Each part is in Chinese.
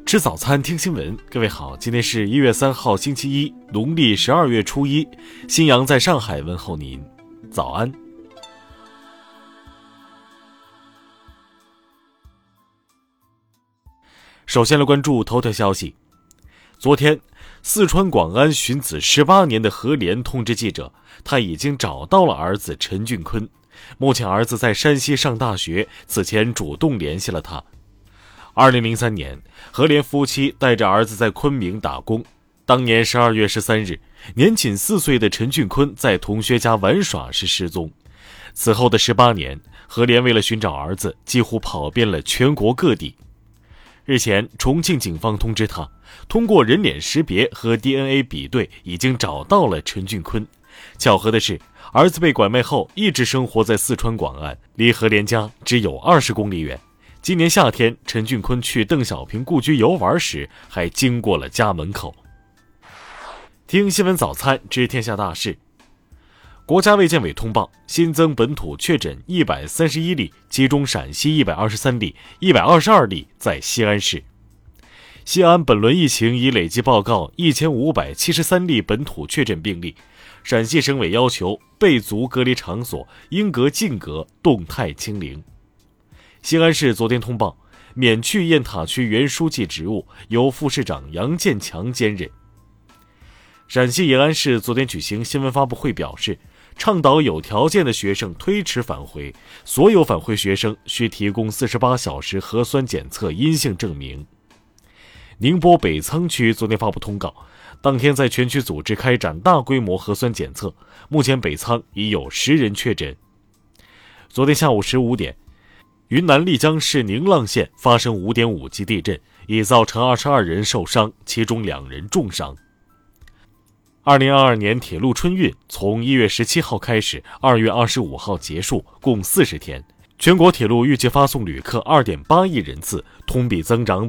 吃早餐，听新闻。各位好，今天是1月3号，星期一，农历12月初一。新阳在上海问候您，早安。首先来关注头条消息。昨天，四川广安寻子18年的何莲通知记者，他已经找到了儿子陈俊坤。目前儿子在山西上大学，此前主动联系了他。2003年，何莲夫妻带着儿子在昆明打工。当年12月13日，年仅4岁的陈俊坤在同学家玩耍时失踪。此后的18年，何莲为了寻找儿子，几乎跑遍了全国各地。日前，重庆警方通知他，通过人脸识别和 DNA 比对，已经找到了陈俊坤。巧合的是，儿子被拐卖后一直生活在四川广安，离何莲家只有20公里远。今年夏天，陈俊坤去邓小平故居游玩时，还经过了家门口。听新闻早餐，知天下大事。国家卫健委通报，新增本土确诊131例，其中陕西123例，122例在西安市。西安本轮疫情已累计报告1573例本土确诊病例。陕西省委要求备足隔离场所应隔尽隔，动态清零。西安市昨天通报，免去雁塔区原书记职务，由副市长杨建强兼任。陕西延安市昨天举行新闻发布会表示，倡导有条件的学生推迟返回，所有返回学生需提供48小时核酸检测阴性证明。宁波北仓区昨天发布通告，当天在全区组织开展大规模核酸检测，目前北仓已有10人确诊。昨天下午15点，云南丽江市宁浪县发生5.5级地震，已造成22人受伤，其中2人重伤。2022年铁路春运从1月17号开始，2月25号结束，共40天。全国铁路预计发送旅客2.8亿人次，同比增长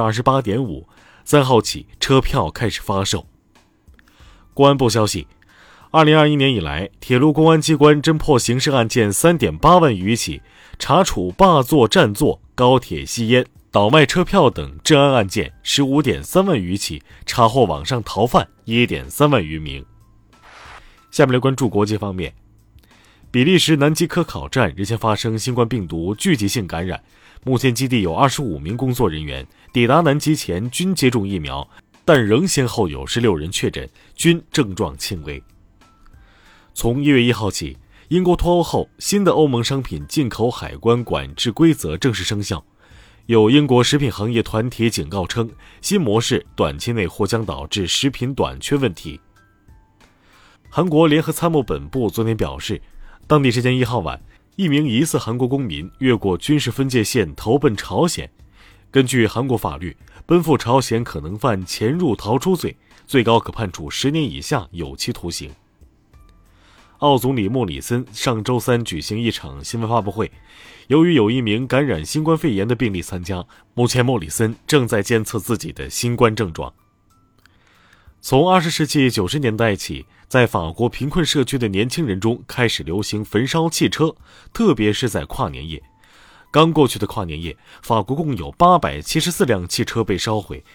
28.5%。3号起，车票开始发售。公安部消息，2021年以来，铁路公安机关侦破刑事案件3.8万余起，查处霸座占座、高铁吸烟、倒卖车票等治安案件15.3万余起，查获网上逃犯1.3万余名。下面来关注国际方面。比利时南极科考站日前发生新冠病毒聚集性感染，目前基地有25名工作人员抵达南极前均接种疫苗，但仍先后有16人确诊，均症状轻微。从1月1号起，英国脱欧后，新的欧盟商品进口海关管制规则正式生效。有英国食品行业团体警告称，新模式短期内或将导致食品短缺问题。韩国联合参谋本部昨天表示，当地时间1号晚，一名疑似韩国公民越过军事分界线投奔朝鲜。根据韩国法律，奔赴朝鲜可能犯潜入逃出罪，最高可判处10年以下有期徒刑。澳总理莫里森上周三举行一场新闻发布会，由于有一名感染新冠肺炎的病例参加，目前莫里森正在监测自己的新冠症状。从20世纪90年代起，在法国贫困社区的年轻人中开始流行焚烧汽车，特别是在跨年夜。刚过去的跨年夜，法国共有874辆汽车被烧毁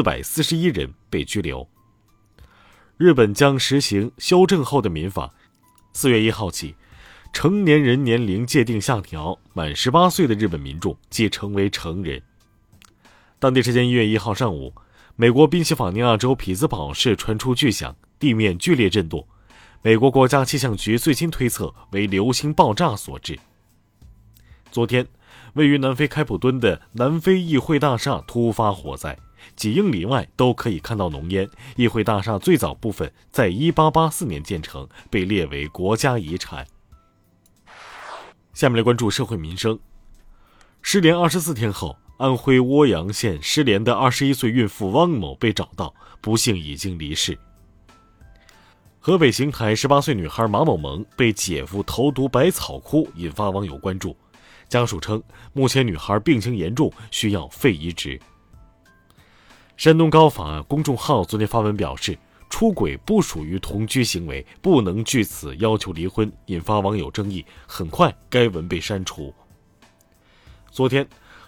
，441人被拘留。日本将实行修正后的民法，4月1号起，成年人年龄界定下调，满18岁的日本民众即成为成人。当地时间1月1号上午，美国宾夕法尼亚州匹兹堡市传出巨响，地面剧烈震动。美国国家气象局最新推测为流星爆炸所致。昨天，位于南非开普敦的南非议会大厦突发火灾，几英里外都可以看到浓烟。议会大厦最早部分在1884年建成，被列为国家遗产。下面来关注社会民生。失联24天后，安徽涡阳县失联的21岁孕妇汪某被找到，不幸已经离世。河北邢台18岁女孩马某萌被姐夫投毒百草枯，引发网友关注。家属称，目前女孩病情严重，需要肺移植。山东高法公众号昨天发文表示，出轨不属于同居行为，不能据此要求离婚，引发网友争议。很快该文被删除。昨天，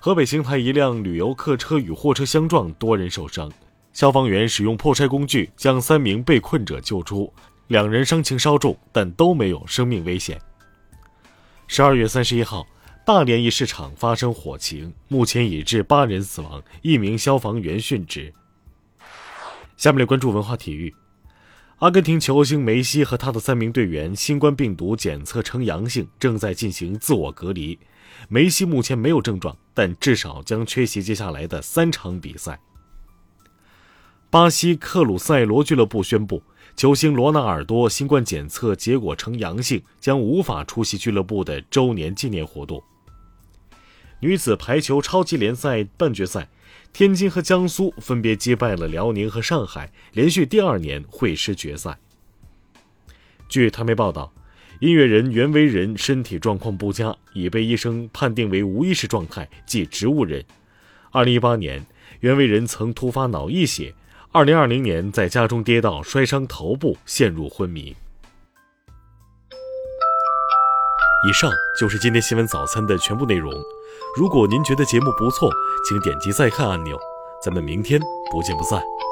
河北邢台一辆旅游客车与货车相撞，多人受伤。消防员使用破拆工具将3名被困者救出，2人伤情稍重，但都没有生命危险。12月31号，大连一市场发生火情，目前已致8人死亡，1名消防员殉职。下面来关注文化体育。阿根廷球星梅西和他的3名队员新冠病毒检测呈阳性，正在进行自我隔离。梅西目前没有症状，但至少将缺席接下来的3场比赛。巴西克鲁塞罗俱乐部宣布，球星罗纳尔多新冠检测结果呈阳性，将无法出席俱乐部的周年纪念活动。女子排球超级联赛半决赛，天津和江苏分别击败了辽宁和上海，连续第2年会师决赛。据台媒报道，音乐人袁惟仁身体状况不佳，已被医生判定为无意识状态，即植物人。2018年，袁惟仁曾突发脑溢血，2020年在家中跌倒摔伤头部，陷入昏迷。以上就是今天新闻早餐的全部内容。如果您觉得节目不错，请点击再看按钮。咱们明天不见不散。